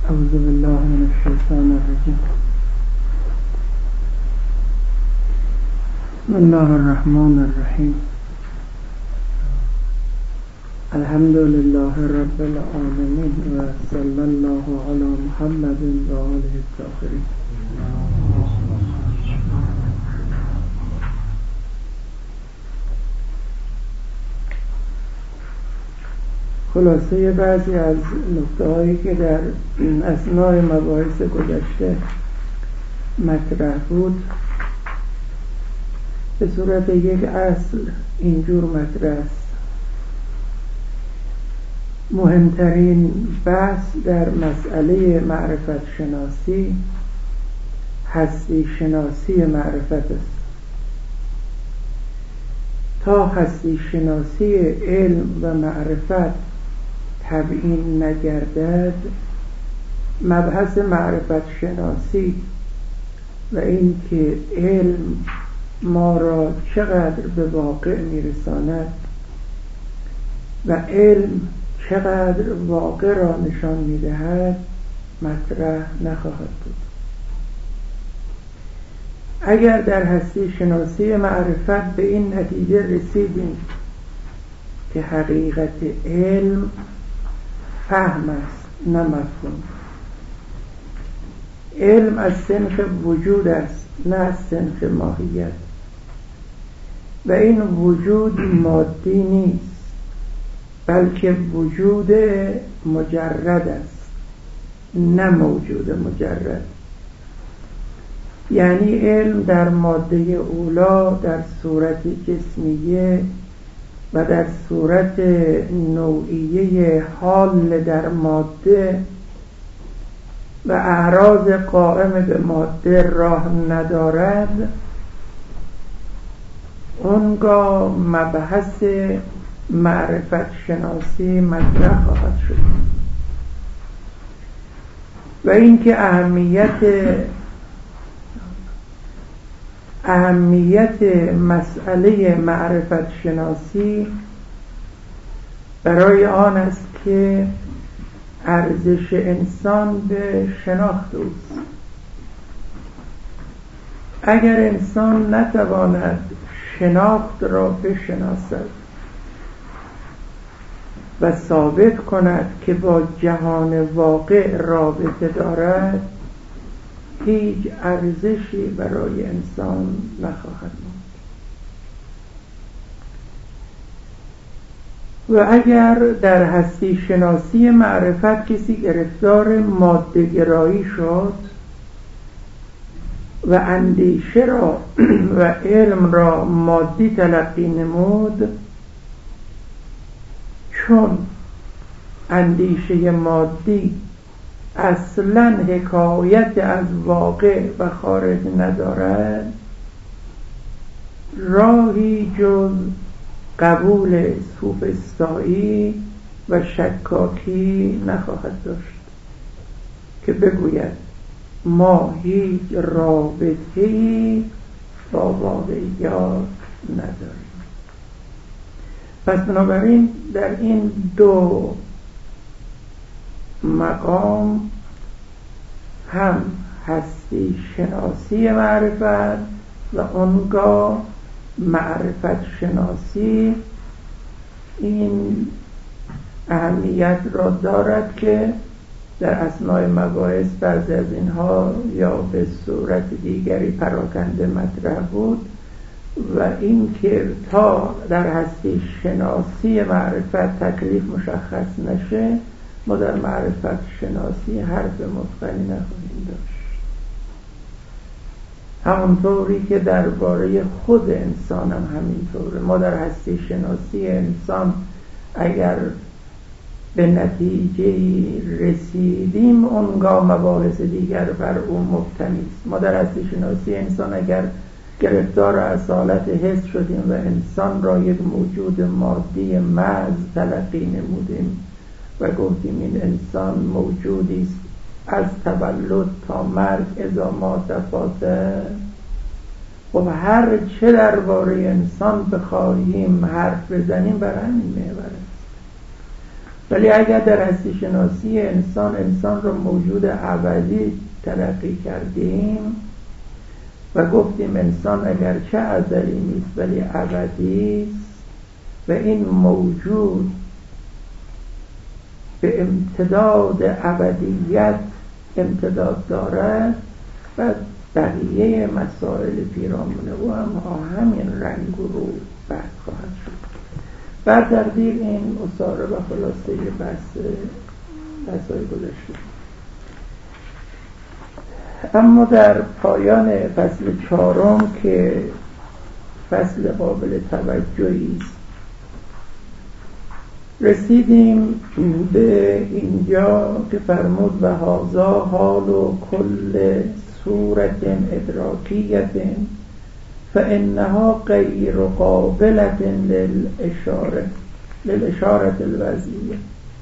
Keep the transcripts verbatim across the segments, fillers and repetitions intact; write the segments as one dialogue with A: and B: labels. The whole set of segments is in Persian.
A: اعوذ بالله من الشیطان الرجیم. بسم الله الرحمن الرحیم. الحمد لله رب العالمین و صلی الله علی محمد و آله الطاهرین. خلاصه بعضی از نکته‌هایی که در اثناء مباحث گذشته مطرح بود به صورت یک اصل اینجور مطرح است. مهمترین بحث در مسئله معرفت شناسی هستی شناسی معرفت است. تا هستی شناسی علم و معرفت تبیین نگردد، مبحث معرفت شناسی و این که علم ما را چقدر به واقع میرساند و علم چقدر واقع را نشان میدهد مطرح نخواهد بود. اگر در هستی شناسی معرفت به این نتیجه رسیدیم که حقیقت علم فهم است نه مفهوم، علم از صنف وجود است نه از صنف ماهیت و این وجود مادی نیست بلکه وجود مجرد است نه موجود مجرد. یعنی علم در ماده اولا در صورت جسمیه و در صورت نوعیه حال در ماده و اعراض قائم به ماده راه ندارد، اونگاه مبحث معرفت شناسی مطرح خواهد شد و اینکه اهمیت اهمیت مسئله معرفت شناسی برای آن است که ارزش انسان به شناخت اوست. اگر انسان نتواند شناخت را بشناسد و ثابت کند که با جهان واقع رابطه دارد، هیچ ارزشی برای انسان نخواهد ماند. و اگر در هستی شناسی معرفت کسی گرفتار ماده گرایی شد و اندیشه را و علم را مادی تلقی نمود، چون اندیشه مادی اصلا حکایت از واقع و خارج ندارد، راهی جز قبول سوفسطایی و شکاکی نخواهد داشت که بگوید ما هیچ رابطه‌ای با واقعیات نداریم. پس بنابراین در این دو مقام هم هستی شناسی معرفت و اونگاه معرفت شناسی این اهمیت را دارد که در اثناء مباحث بعضی از اینها یا به صورت دیگری پراکنده مطرح بود و این که تا در هستی شناسی معرفت تکلیف مشخص نشه ما در معرفت شناسی حرف مفصلی نخواهیم داشت. همونطوری که درباره خود انسان هم همینطوره. ما در هستی شناسی انسان اگر به نتیجه رسیدیم اونگاه مباحث دیگر بر او مبتنی است. ما در هستی شناسی انسان اگر گرفتار اصالت حس شدیم و انسان را یک موجود مادی محض تلقی نمودیم و گفتیم این انسان موجودی است از تولد تا مرگ اذا مات فاته، خب هر چه درباره انسان بخواهیم حرف بزنیم بر همین محور است. ولی اگر در هستی شناسی انسان انسان رو موجود ابدی تلقی کردیم و گفتیم انسان اگرچه ازلی نیست ولی ابدی است و این موجود به امتداد ابدیت امتداد دارد و بقیه مسائل پیرامون او هم همین رنگ و رو بحث خواهد شد. بر تقدیر این اصاره و خلاصه بحث بحث‌های گذشته. اما در پایان فصل چهارم که فصل قابل توجهی است رسیدیم به اینجا که فرمود و هذا حال و کل صورت ادراکیت فانها غیر قابلة للاشاره للاشاره الوضعیه.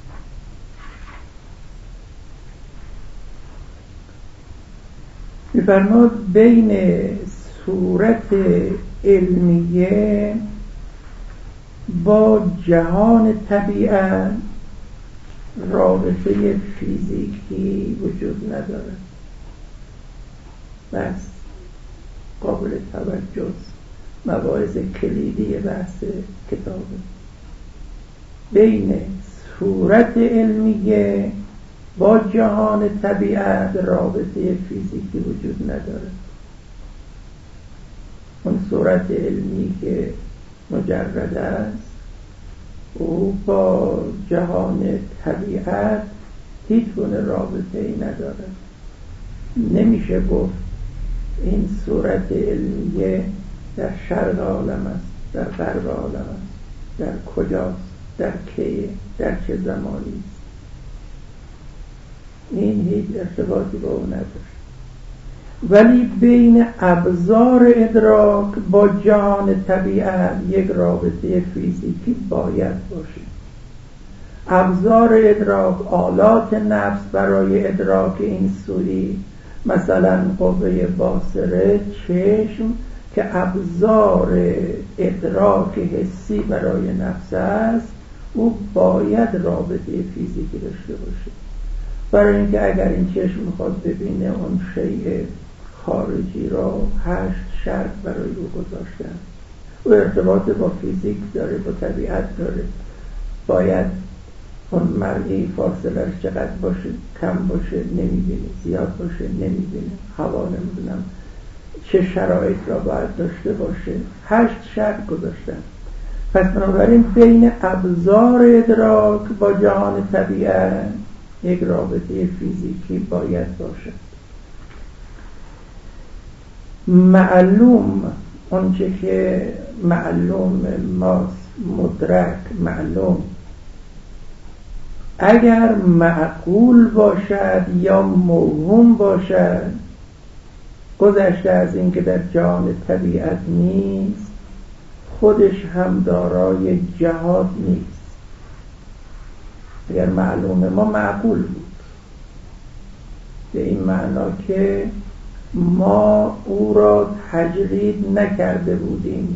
A: می‌فرماد بین صورت علمیه با جهان طبیعت رابطه فیزیکی وجود ندارد. بس قابل توجه مباحث کلیدی بحث کتابه. بین صورت علمیه با جهان طبیعت رابطه فیزیکی وجود ندارد. اون صورت علمی که مجرد است او با جهان طبیعت هیچ گونه رابطه ای ندارد. نمیشه گفت این صورت علمیه در شرق عالم است، در غرب عالم است، در کجاست، در کیه، در چه زمانی است. این هیچ ارتباطی با او نداره. ولی بین ابزار ادراک با جهان طبیعت یک رابطه فیزیکی باید باشه. ابزار ادراک، آلات نفس برای ادراک این سوی، مثلا قوه باصره، چشم که ابزار ادراک حسی برای نفس است، او باید رابطه فیزیکی داشته باشه. برای اینکه اگر این چشم میخواد ببینه اون شیء خارجی را هشت شرط برای او گذاشتن. او ارتباط با فیزیک داره، با طبیعت داره. باید اون مرئی فاصله‌اش چقدر باشه، کم باشه نمیبینه، زیاد باشه نمیبینه، هوا نمیدونم چه شرایط را باید داشته باشه. هشت شرط گذاشتن. پس بنابراین بین ابزار ادراک با جهان طبیعت یک رابطه فیزیکی باید باشد. معلوم، اونچه که معلوم ماست، مدرک، معلوم، اگر معقول باشد یا موهوم باشد، گذشته از این که در جهان طبیعت نیست، خودش هم دارای جهات نیست. اگر معلوم ما معقول بود به این معنا که ما او را تجرید نکرده بودیم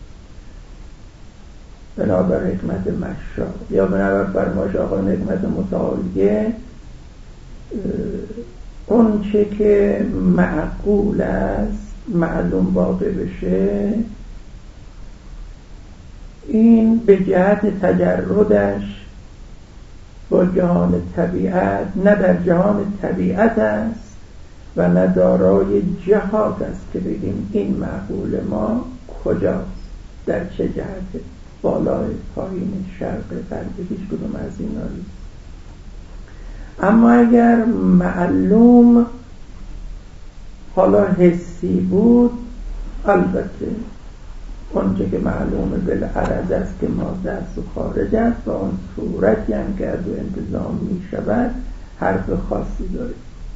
A: بنابر حکمت مشا یا بنابر فرمایش آقایان حکمت متعالیه، اون چه که معقول است معلوم واقع بشه، این به جهت تجردش با جهان طبیعت نه در جهان طبیعت است و نه دارای جهات است که بگیم این معقول ما کجاست، در چه جهته، بالای، پایین، شرق، غرب، هیچ کدوم از اینا نیست. اما اگر معلوم حالا حسی بود، البته اونچه که معلومه بالعرض است که ماده است و خارج است و اون صورتی هم که از او انتظام می شود حرف خاصی داره.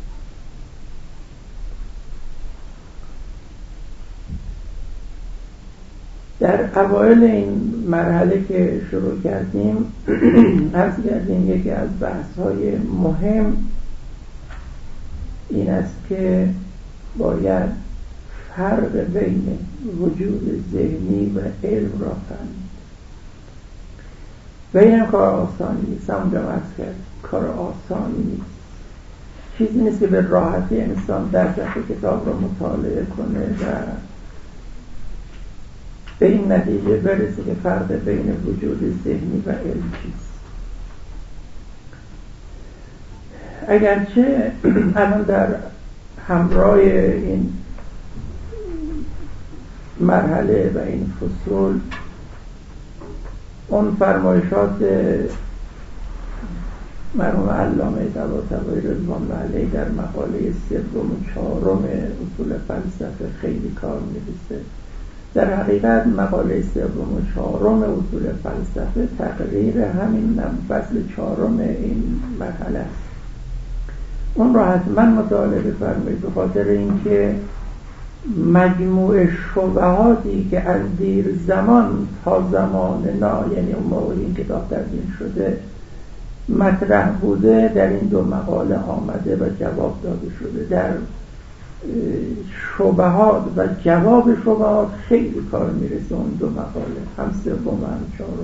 A: در اوایل این مرحله که شروع کردیم عرض کردیم یکی از بحث‌های مهم این است که باید فرق بین وجود ذهنی و علم را فهمید. و این کار آسانی نیست. همونجا عرض کرد کار آسانی نیست، چیزی نیست که به راحتی انسان در صفحه کتاب رو مطالعه کنه و به این نتیجه برسه که فرق بین وجود ذهنی و علم چیست. اگرچه الان در همراه این مرحله و این فصول اون فرمایشات مرحوم علامه طباطبایی رضوان الله علیه در مقاله سوم و چهارم اصول فلسفه خیلی کار می‌رسه. در حقیقت مقاله سوم و چهارم اصول فلسفه تقریر همین فصل چهارم این مرحله است. اون را حتما مطالعه بفرمایید، به خاطر اینکه مجموع شبهاتی که از دیر زمان تا زمان نا، یعنی اون موقع این کتاب تدوین شده، مطرح بوده، در این دو مقاله آمده و جواب داده شده. در شبهات و جواب شبهات خیلی کار میرسه اون دو مقاله، هم سوم و هم چهارم.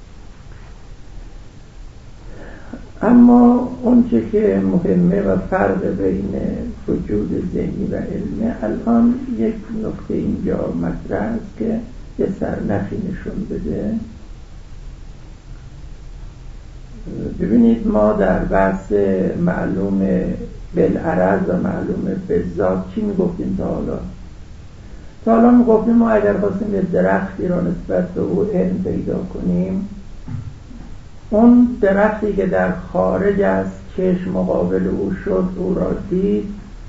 A: اما اونچه که مهمه و فرق بین وجود ذهنی و علمه، الان یک نکته اینجا مطرح است که یه سرنخی نشون بده. ببینید، ما در بحث معلوم بالعرض و معلوم بالذات چی میگفتیم تا حالا؟ تا حالا میگفتیم ما اگر خواستیم یه درختی را نسبت به او علم پیدا کنیم، اون درختی که در خارج است، چشم مقابل او شد، او را دید،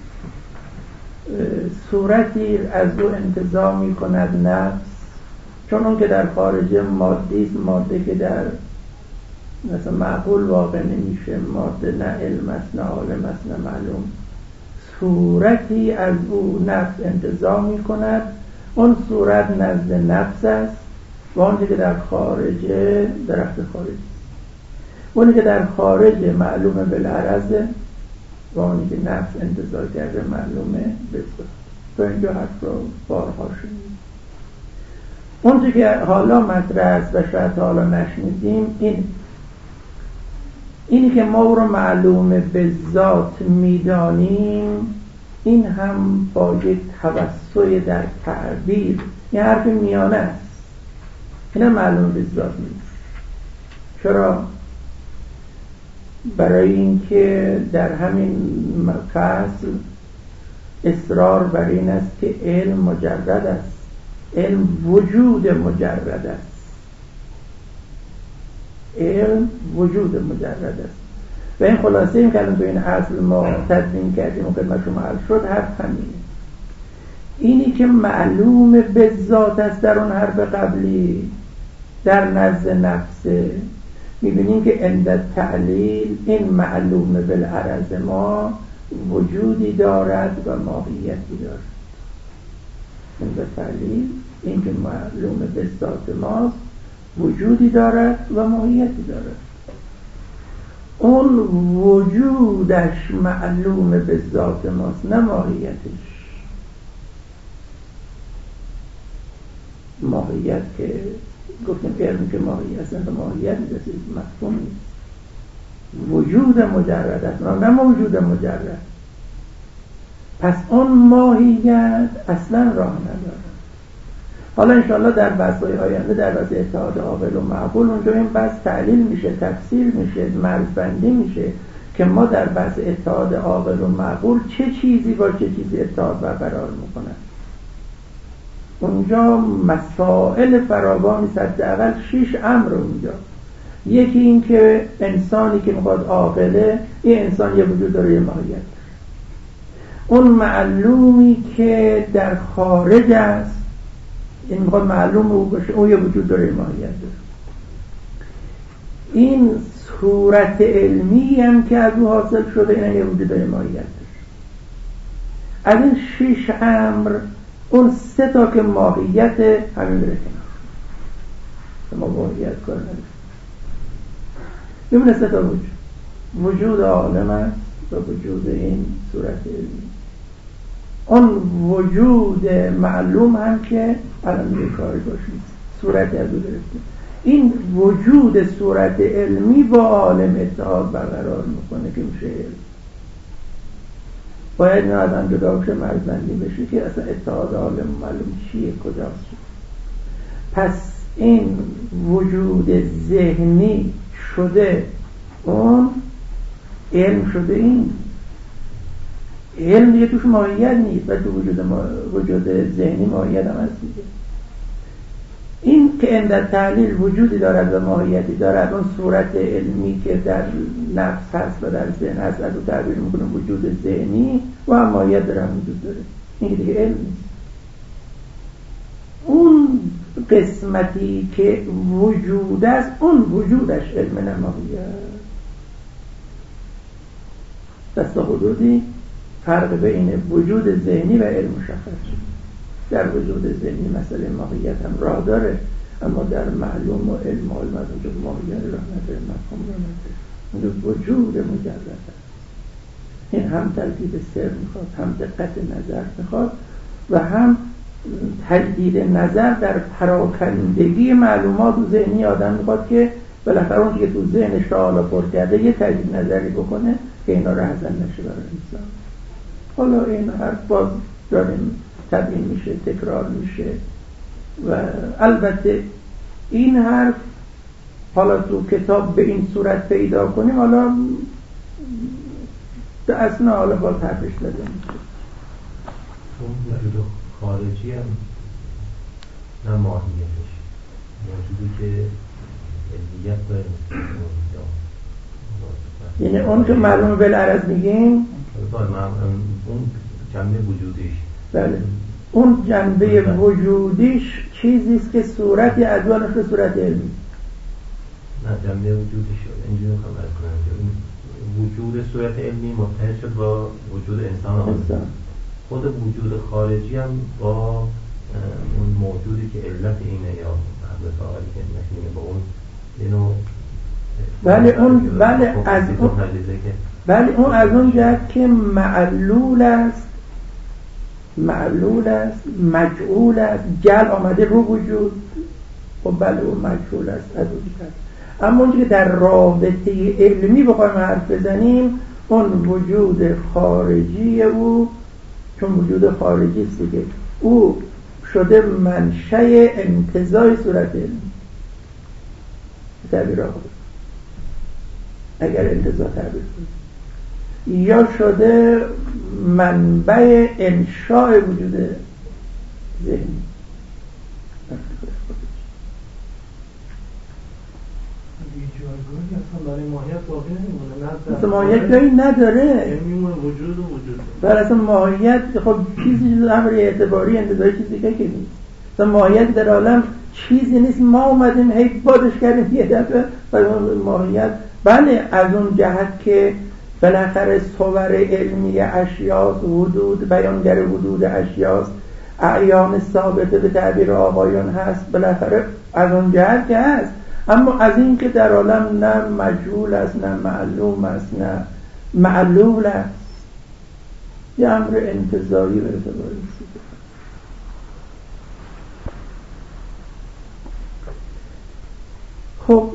A: صورتی از او انتزاع می کند نفس، چون اون که در خارج مادی است، ماده که در مثلا معقول واقع نمیشه، ماده نه علم است نه عالم است نه معلوم. صورتی از او نفس انتزاع می کند، اون صورت نزد نفس است و اون که در خارج درخت خارجی، اونی که در خارج معلومه بالعرض و اونی که نفس انتزاع کرده معلومه بالذات. تو اینجا حرف رو بارها شنید. اون که حالا مطرح است و شاید حالا نشنیدیم، این اینی که ما او رو معلومه بالذات میدانیم، این هم با یک توسع در تعبیر، این حرف میانه است. این معلومه بالذات نیست. چرا؟ برای اینکه در همین فصل اصرار بر این است که علم مجرد است، علم وجود مجرد است، علم وجود مجرد است. و این خلاصه این که الان تو این اصل ما تدوین کردیم و خدمت شما عرض شد، حرف همینه. اینی که معلوم به ذات است در اون حرف قبلی در نزد نفسه، میبینیم که عند تعلیل این معلوم بالعرض ما وجودی دارد و ماهیتی دارد. عند تعلیل این که معلوم به ذات ماست وجودی دارد و ماهیتی دارد. اون وجودش معلوم به ذات ماست، نه ماهیتش. ماهیت که گفتیم علم که ماهیت است، نه ماهیت نیست، مفهوم نیست. وجود مجرد است، نه موجود مجرد. پس اون ماهیت اصلا راه نداره. حالا انشاءالله در بحث‌های آینده در بحث اتحاد عاقل و معقول اونجا این بحث تعلیل میشه، تفسیر میشه، مرزبندی میشه که ما در بحث اتحاد عاقل و معقول چه چیزی با چه چیزی اتحاد برقرار میکنن. اونجا مسائل فراوانی است، اول شش امر اونجا. یکی این که انسانی که میخواد عاقله، این انسان یه وجود داره، یه ماهیت. اون معلومی که در خارج است، این میخواد معلوم او باشه، اون یه وجود داره، یه ماهیت داره. این صورت علمی هم که از او حاصل شده، این یه وجود داره، یه ماهیت داره. از این شش امر اون سه تا که ماهیت همین بره کنار، ما ماهیت کار نداره. ببینه سه تا وجود، وجود عالم است و وجود این صورت علمی. اون وجود معلوم هم که الان یه کاری باشید صورتی از او گرفته، این وجود صورت علمی با عالم اتحاد برقرار میکنه که میشه علم. باید نه آدم جدا بشه، مرزبندی بشه که اصلا اتحاد عالم معلوم چیه، کجاست. پس این وجود ذهنی شده اون علم شده. این علم دیگه توش ماهیت نیست و تو وجود, ما... وجود ذهنی ماهیت هم هست دیگه. این که عند تعلیل وجودی دارد و ماهیتی دارد، اون صورت علمی که در نفس هست و در ذهن هست، از او تعبیر میکنم وجود ذهنی و هم ماهیت داره، هم وجود داره. این دیگه علم نیست. اون قسمتی که وجود است، اون وجودش علم نماهیت. دست حدودی فرق بین وجود ذهنی و علم مشخص شد. در وجود ذهنی مسئله ماهیت هم راه داره، اما در معلوم و علم و علم از اونجا ماهیت راه نداره، مفهوم راه نداره. اونجا وجود مجرد است. این هم ترکیب سر میخواد، هم دقت نظر میخواد و هم تجدید نظر در پراکندگی معلومات و ذهنی آدم میخواد که بالاخره اون که تو ذهنش را حالا پر کرده یه تجدید نظری بکنه که اینا را حزن نشه برای انسان. حالا این حرف باز داریم تبیین میشه، تکرار میشه و البته این حرف حالا تو کتاب به این صورت پیدا کنیم، حالا به اصلا حالا باز حرفش داده میشه.
B: اون وجود خارجی هم نه ماهیتش موجودی که علمیت داره،
A: یعنی اون که معلومه بالعرض میگیم
B: اون جنبه وجودیش،
A: بله اون جنبه وجودیش چیزیست که صورتی ادوانش به صورت علمی،
B: نه جنبه وجودیش اینجوری خبر کنم که وجود صورت علمی متحد شد با وجود انسان آن. خود وجود خارجی هم با اون موجودی که علت اینه یا حضرت آقایی که نکنه با اون اینو
A: بله اون بله از اون بله اون از اون جهت که معلول است، معلول است، مجعول است، جل آمده رو وجود و بله اون مجعول است از اون جهت. اما اونجا که در رابطه علمی بخوایم حرف بزنیم، اون وجود خارجی او، چون وجود خارجی است دیگه، او شده منشأ انتزاع صورت علمی. تعبیر آقا اگر انتزاع تعبیر کنیم، یا شده منبع انشاء وجود ذهنی.
C: برای ماهیت واقعی نمیمونه،
A: مثل ماهیت جایی نداره،
C: میمونه وجود و وجود.
A: برای اصلا ماهیت خب چیزی جز امر اعتباری انتظاری چیزی که نیست. اصلا ماهیت در عالم چیزی نیست، ما اومدیم هی بادش کردیم یه دفعه برای ماهیت. بله از اون جهت که بالاخره صور علمی اشیاست، حدود بیانگر حدود اشیاست، اعیان ثابته به تعبیر آقایون هست، بالاخره از اون جهت که هست. اما از این که در عالم نه مجهول است، نه معلوم است، نه معلول است، یه امر انتزاعی به اعتبار نیست. خب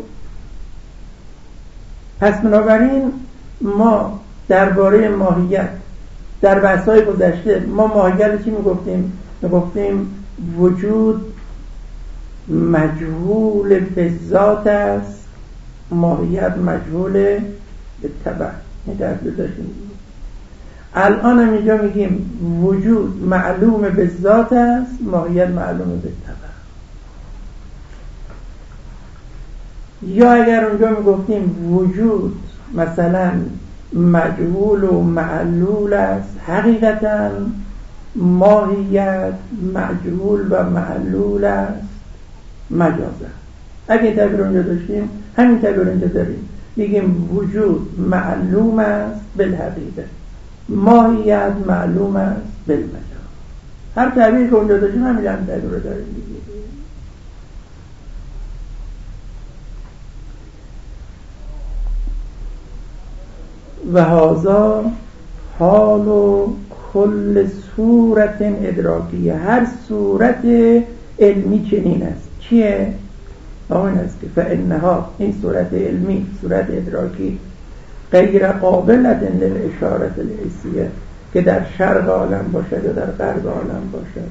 A: پس بنابراین ما درباره ماهیت در بحث‌های گذشته ما ماهیت رو چی میگفتیم؟ میگفتیم وجود مجهول به ذات است، ماهیت مجهول به تبع. این تعبیر داشتیم. الان هم اینجا میگیم وجود معلوم به ذات است، ماهیت معلوم به تبع. یا اگر اونجا میگفتیم وجود مثلا مجهول و معلول است، حقیقتا ماهیت مجهول و معلول است مجازا. اگه این تعبیر اونجا داشتیم همین تعبیر اونجا داریم، میگیم وجود معلوم است بالحقیقه، ماهیت معلوم است بالمجاز. هر تعبیر که اونجا داشتیم همین هم تعبیر رو داریم دیگه. و هذا حال و کل صورت ادراکیه، هر صورت علمی چنین است. چیه؟ آن است که فانها، این صورت علمی، صورت ادراکی، غیر قابلت للاشارة الحسیه، که در شرق عالم باشد یا در غرب عالم باشد.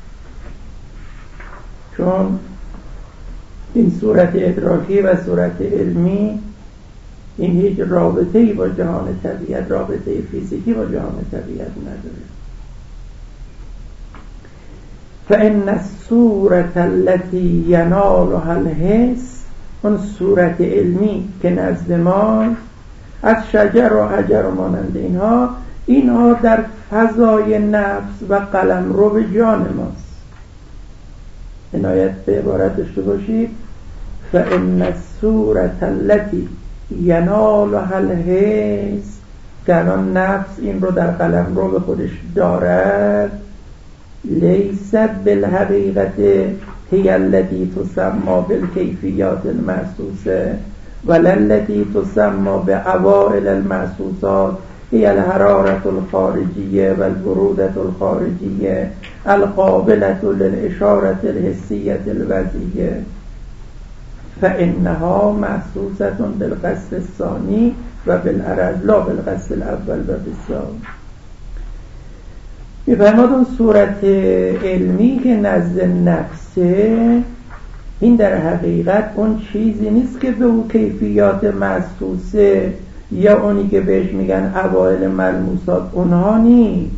A: چون این صورت ادراکی و صورت علمی این هیچ رابطه‌ای با جهان طبیعت، رابطه فیزیکی با جهان طبیعت نداره. فإن الصورة التي ينالها الحس، اون صورت علمی که نزد ما از شجر و حجر و مانند اینها، اینها در فضای نفس و قلمرو به جان ماست. عنایت به عبارت داشته باشید. فإن الصورة التي ینالها الحس، که الان نفس این رو در قلمرو به خودش دارد، لیست بالحقیقت هی التي تسمى بالکیفیات المحسوسه ولا التي تسمى بعوائل المحسوسات هي الحرارة الخارجية والبرودة الخارجية القابلة للإشارة الحسية الوضعية، فإنها محسوسة بالقصد الثاني و بالعرض لا بالقصد الاول و بالذات. می‌فرماد اون صورت علمی که نزد نفسه، این در حقیقت اون چیزی نیست که به اون کیفیات محسوسه یا اونی که بهش میگن اوائل ملموسات، اونها نیست.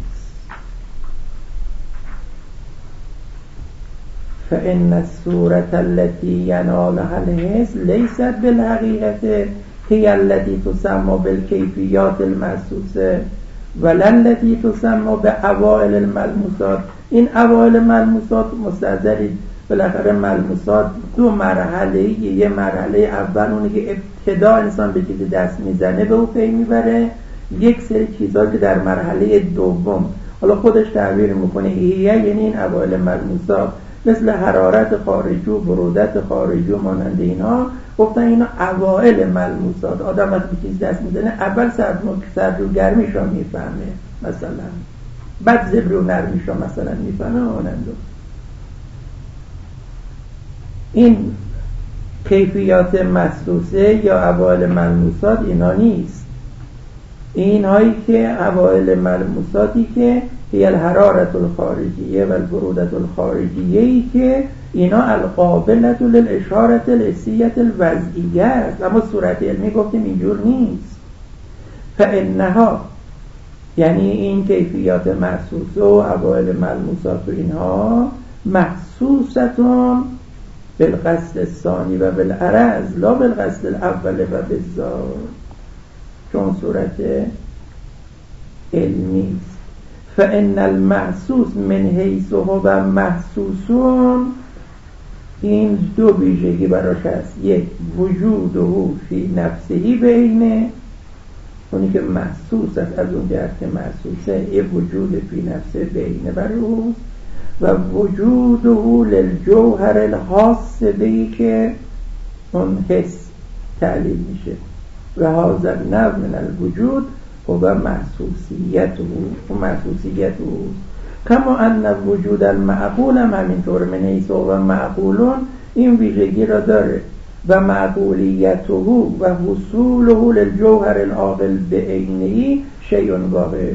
A: فإن الصورة التي ينالها الحس ليست بالحقيقة هي التي تسمى بالكيفيات المحسوسة ولا التي تسمى بأوائل الملموسات. این اوائل ملموسات مستحضرید، بالاخره ملموسات دو مرحله، یه مرحله اول اونی که ابتدا انسان به چیزی دست میزنه به او پی میبره، یک سری چیزا که در مرحله دوم حالا خودش تعبیر میکنه ایه، یعنی این اوائل ملموسات مثل حرارت خارجی و برودت خارجی و مانند اینا، گفتن اینا اوائل ملموسات. آدم وقتی چیز دست میزنه اول سرد و گرمیش رو میفهمه مثلا، بعد زبر و نرمیش رو مثلا میفهمه مانند. این کیفیات محسوسه یا اوائل ملموسات اینا نیست. این هایی که اوائل ملموساتی که هی الحرارت الخارجیه و البرودت الخارجیه ای که اینا القابلت للاشارت الحسیت الوضعیه است، اما صورت علمی گفتیم اینجور نیست. فانها، یعنی این کیفیات محسوسه و اوائل ملموسات و اینها محسوستون بالقصد الثانی و بالعرض لا بالقصد الاول و بالذات، چون صورت علمی است. فإن المحسوس من حیث هو محسوسون، این دو ویژگی براش هست. یک، وجود او فی نفسهی بینه، اونی که محسوس است از اون جهت که محسوسه، یه وجود فی نفسه بینه بر اوست، و وجود او للجوهر الخاص بهی که اون حس تعلیل میشه. و هذا النوع من الوجود و محسوسیت او و محسوسیت او کما ان وجود المعقول هم همینطور، من حیث و معقولون این ویژگی را داره. و معقولیته و حصوله للجوهر العاقل بعینه شیء واحد.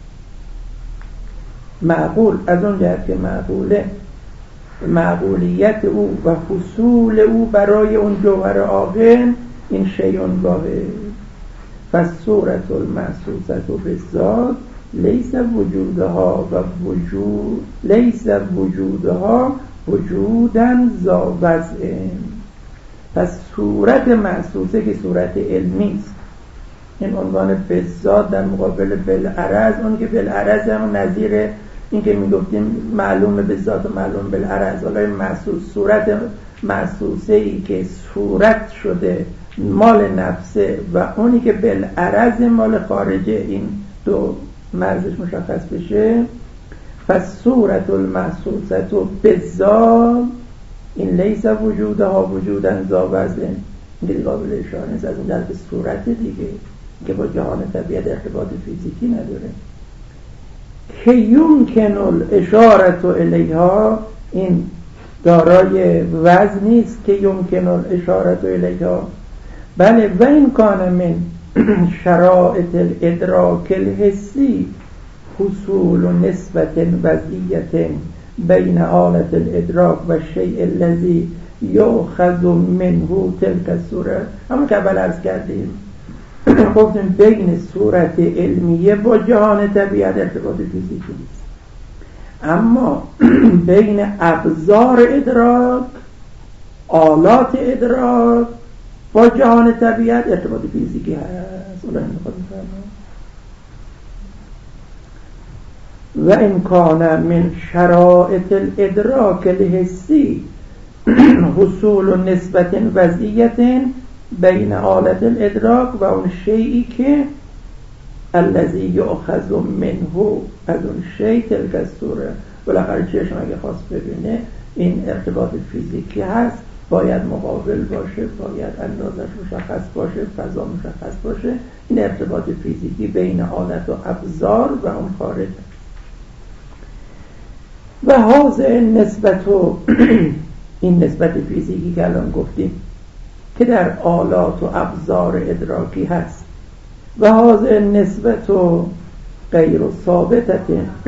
A: معقول از اون جهت که معقوله، معقولیت او و حصول او برای اون جوهر عاقل این شیء واحد. فالصورة المحسوسة بالذات لیس وجودها و وجود لیس وجودها وجودا ذا وضع. پس صورت محسوسه که صورت علمی است، این عنوان بالذات در مقابل بالعرض، اون که بالعرض هم نظیر این که میگفتیم معلوم بالذات و معلوم بالعرض. حالا محسوس، صورت محسوسه ای که صورت شده مال نفسه و اونی که بالعرض مال خارجه، این دو مرزش مشخص بشه. پس صورت المحسوسه بالذات این لیس وجودها وجودا ذا وضع، این که قابل اشاره نیست، از اون در به صورت دیگه که با جهان طبیعت ارتباط فیزیکی نداره. که یمکن الاشاره الیها، این دارای وزن نیست که یمکن الاشارت الیها، بله و این کان من شرائط الادراک الحسی حصول نسبت وضعیت بین آلت الادراک و شیء الذی یؤخذ منه تلک الصوره. همون که اول عرض کردیم گفتیم بین صورت علمیه با جهان طبیعت ارتباط فیزیکی نیست، اما بین ابزار ادراک، آلات ادراک با جهان طبیعت ارتباط فیزیکی هست. اولا میخواد بفرمایید و این کان من شرائط الادراک الحسی حصول نسبت وضعیت بین آلت الادراک و اون شیئی که الذی یؤخذ منه، از اون شیء تلک الصوره. بالاخره چشم اگه خواست ببینه این ارتباط فیزیکی هست، باید مقابل باشه، باید اندازش مشخص باشه، فضا مشخص باشه. این ارتباط فیزیکی بین آلت و ابزار و اون خارج و هذه نسبت و این نسبت فیزیکی که الان گفتیم که در آلات و ابزار ادراکی هست و هذه نسبت و غیر ثابتت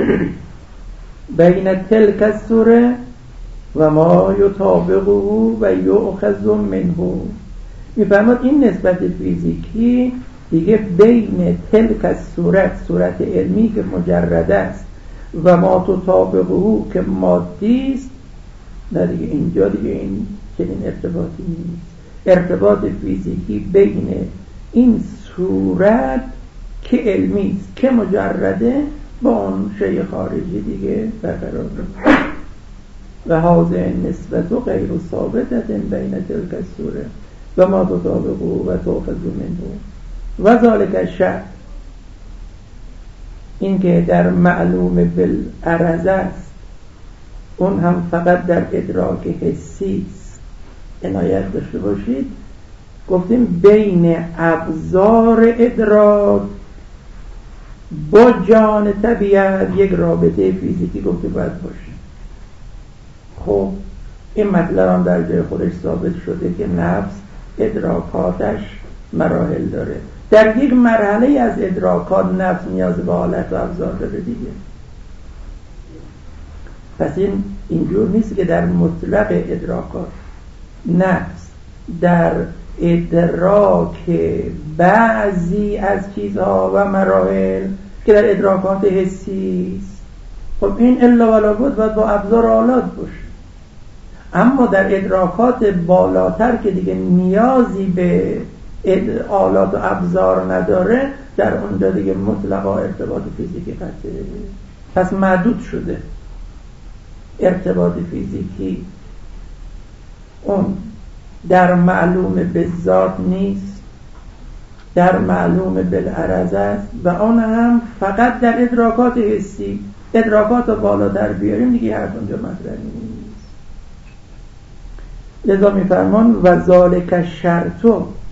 A: بین تلک الصوره و ما یطابقه و یؤخذ منه. میفرماد این نسبت فیزیکی دیگه بین تلک الصورت، صورت علمی که مجرد است، و ما تطابقه که مادی است، نه دیگه اینجا دیگه این چنین ارتباطی نیست. ارتباط فیزیکی بین این صورت که علمی است که مجرده با اون شیء خارجی دیگه برقرار است. و هذه نسبت و غیر ثابتت بین تلک الصوره و ما تطابقه و تؤخذ منه و ذلک الشرط، این که در معلوم بالعرض است، اون هم فقط در ادراک حسی است. عنایت داشته باشید گفتیم بین ابزار ادراک با جان طبیعت یک رابطه فیزیکی گفته باید باشه. خب این مطلب هم در جای خودش ثابت شده که نفس ادراکاتش مراحل داره. در یک مرحله از ادراکات نفس نیاز به حالت و ابزار داره دیگه. پس این اینجور نیست که در مطلق ادراکات نفس در ادراک بعضی از چیزها و مراحل که در ادراکات حسی است، خب این الا ولا بد باید با ابزار آلات باشه. اما در ادراکات بالاتر که دیگه نیازی به آلات و ابزار نداره، در اونجا دیگه مطلقا ارتباط فیزیکی قطعه. پس محدود شده ارتباط فیزیکی، اون در معلوم به ذات نیست، در معلوم بالعرض است و اون هم فقط در ادراکات حسی. ادراکات رو بالاتر بیاریم دیگه حرف اونجا مطرح نیست. لذا میفرمان و ذالک الشرط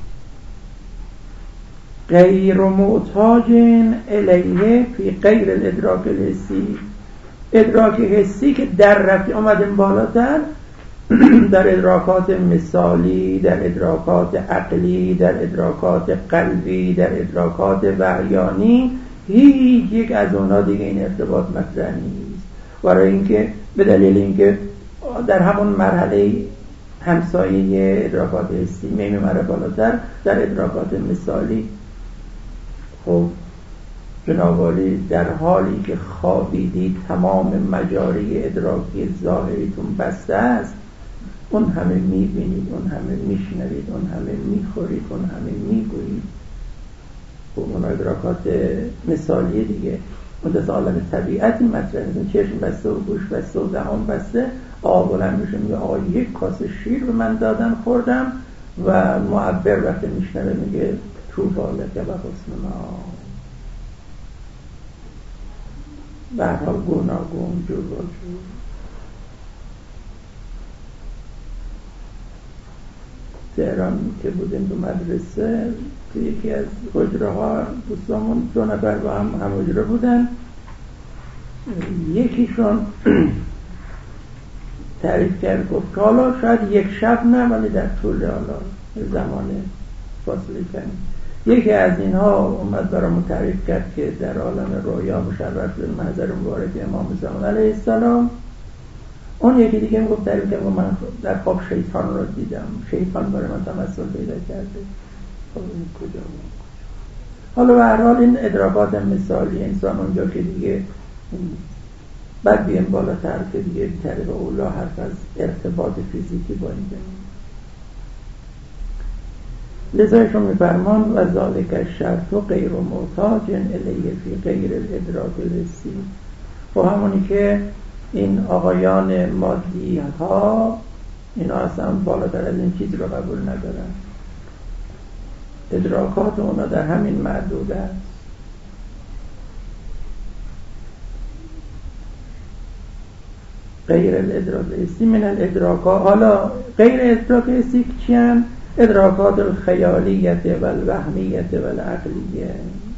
A: غیر محتاج الیه فی غیر الادراک الحسی. ادراک حسی که در رفت اومدیم بالاتر، در ادراکات مثالی، در ادراکات عقلی، در ادراکات قلبی، در ادراکات وحیانی، هیچ یک از اونا دیگه این ارتباط مطرح نیست. برای اینکه به دلیل اینکه در همون مرحله همسایه ادراکات حسی میمره بالاتر، در ادراکات مثالی خب جنابالی در حالی که خوابیدی تمام مجاری ادراکی ظاهریتون بسته است، اون همه میبینید، اون همه میشنوید، اون همه میخورید، اون همه میگویید. خب اون ادراکات مثالی دیگه مدت عالم طبیعتی مطرح نیست. چشم بسته و گوش بسته و دهان بسته، آب بلند میشه میگه آقا یک کاسه شیر به من دادن خوردم، و معبر وقتی میشنوه میگه طوبی لک و حسن مآب. به هر حال گوناگون جور و جور. تهران که بودیم تو مدرسه، تو یکی از حجره ها دوستامون دو نفر با هم هم حجره بودن. یکیشون تعریف کرد، گفت که حالا شاید یک شب نه ولی در طول حالا زمان فاصله کنیم. یکی از اینها اومد برامون تعریف کرد که در عالم رویا مشرف المحضر مبارک امام زمان علیه السلام. اون یکی دیگه میگفت تعریف کرد من در خواب شیطان رو دیدم، شیطان برای من تمثل پیدا کرده. خب این کجا بود؟ حالا به هر حال این ادراکات مثالی انسان اونجا که دیگه بعد بیم بالاتر که دیگه طریق اولا حرف از ارتباط فیزیکی با این دنیا. لذایشون میفرمان و ذالک الشرط غیر محتاج الیه فی غیر الادراک الحسی. و همونی که این آقایان مادی ها اینا اصلا بالاتر از این چیز رو قبول ندارن، ادراکات اونا در همین محدود است. غیر الادراک الحسی من الادراکات. حالا غیر ادراک الحسی چی هم؟ ادراکات الخیالیت و الوهمیت و العقلیه.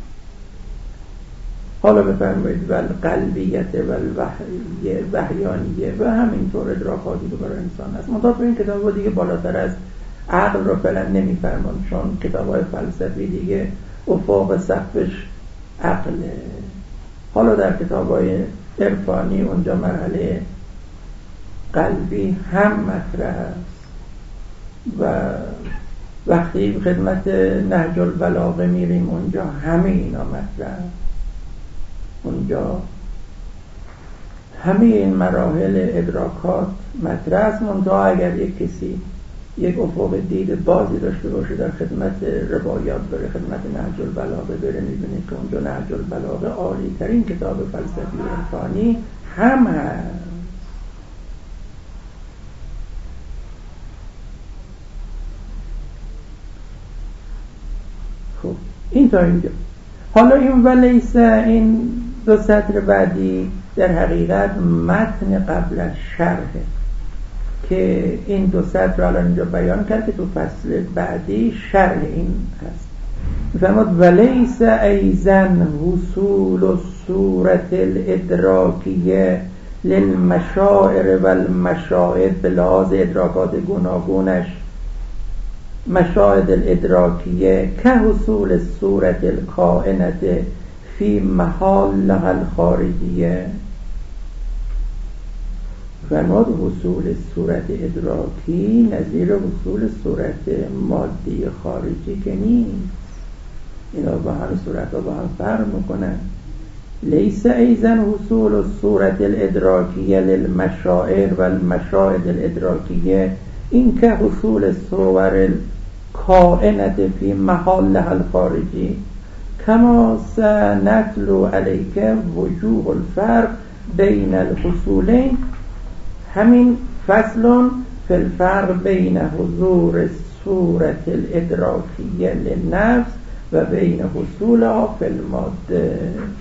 A: حالا بفرمایید و القلبیت و الوحیانیه و همینطور ادراکاتی که برای انسان هست. منطقه این کتاب ها دیگه بالاتر از عقل رو فعلا نمیفرمان، چون کتاب های فلسفی دیگه افاق سقفش عقله. حالا در کتاب های عرفانی اونجا مرحله قلبی هم مطرح است و وقتی خدمت نهج البلاغه میریم اونجا همه اینا مطرح، اونجا همه این مراحل ادراکات مطرح است. منتها اگر یک کسی یک افق دید بازی داشته باشه در خدمت روایات بره، خدمت نهج البلاغه بره، میبینید که اونجا نهج البلاغه عالی ترین کتاب فلسفی عرفانی هم هست. خب این تا اینجا. حالا این ولیس، این دو سطر بعدی در حقیقت متن قبل از شرحه که این دو سطر رو الان اینجا بیان کرد که تو فصل بعدی شرح این هست. میفرماد ولیس ایزن وصول الصورت الادراکیه للمشاعر و المشاهد به لحاظ ادراکات گوناگونش، مشاهد الادراکیه که حصول صورت الکائنت فی محال الخارجیه. فرماد حصول صورت ادراکی نظیر حصول صورت مادی خارجی که نیست. اینا با هم صورت ها با هم فرق میکنن. لیس ایزن حصول الصورت الادراکیه للمشاعر و المشاهد الادراکیه این که حصول صور الکائنت فی محال الخارجی کما سنتلو علیک وجوه الفرق بین الحصولین. همین فصل فی الفرق بین حضور صورت الادراکیه للنفس و بین حصولها فی الماده.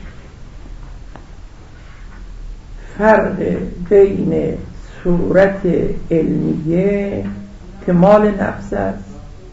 A: فرق بین صورت علمیه که مال نفس است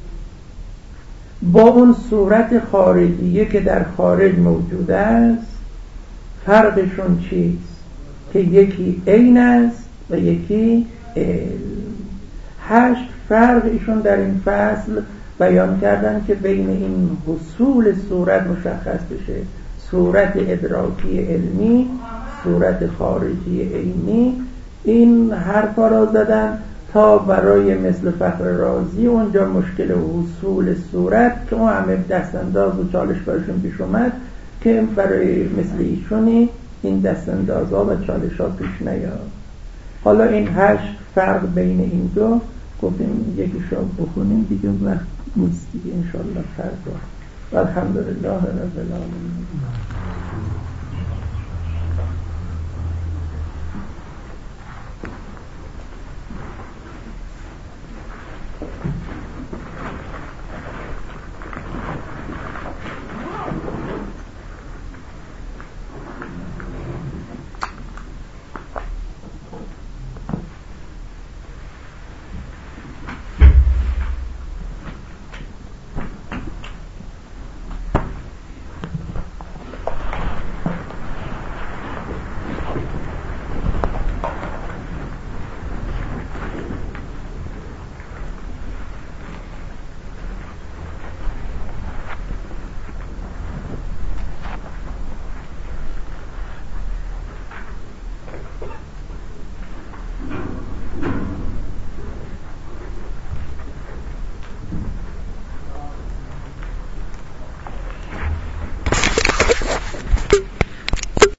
A: با اون صورت خارجیه که در خارج موجود است، فرقشون چیست؟ که یکی عین است و یکی علم. هشت فرق ایشون در این فصل بیان کردن که بین این حصول صورت مشخص بشه، صورت ادراکی علمی، صورت خارجی عینی. این حرفا را زدن تا برای مثل فخر رازی اونجا مشکل حصول صورت که اون همه دستانداز و چالش برشون پیش اومد که برای مثل ایشونی این دستاندازها و چالش ها پیش نیاد. حالا این هشت فرق بین این دو گفتیم یکیشو بخونیم دیگه وقت نیست دیگه انشاءالله فرق و الحمدلله رب العالمین.